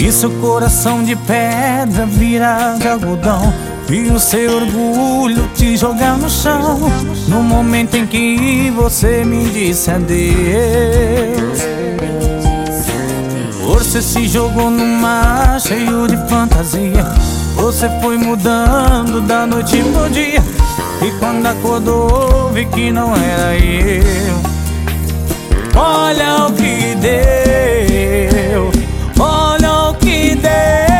E seu coração de pedra virar de algodão, e o seu orgulho te jogar no chão, no momento em que você me disse adeus. Você se jogou no mar cheio de fantasia, você foi mudando da noite pro dia, e quando acordou vi que não era eu. Olha o que deu, olha o que deu.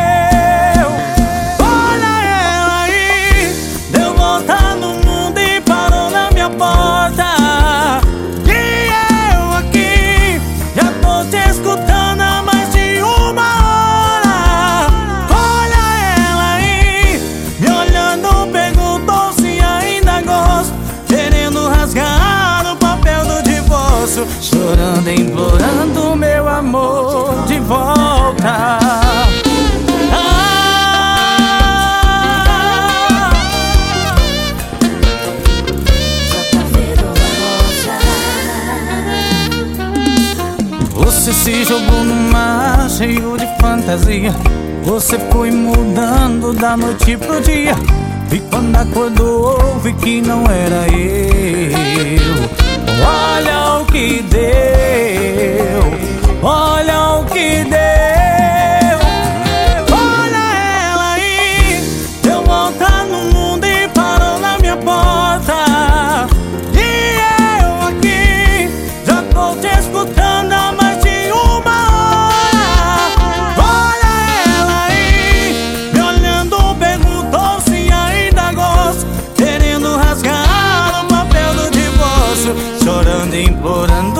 Olha ela aí, deu volta no mundo e parou na minha porta. E eu aqui, já tô te escutando há mais de uma hora. Olha ela aí, me olhando, perguntou se ainda gosto, querendo rasgar o papel do divórcio, chorando, implorando meu amor de volta. Você se jogou no mar cheio de fantasia, você foi mudando da noite pro dia, e quando acordou vi que não era eu. Olha o que deu, olha o que deu. Olha ela aí, deu volta no mundo e parou na minha porta. E eu aqui, já tô te escutando há mais de uma hora. Olha ela aí, me olhando, perguntou se ainda gosto, querendo rasgar o papel do divórcio, chorando, implorando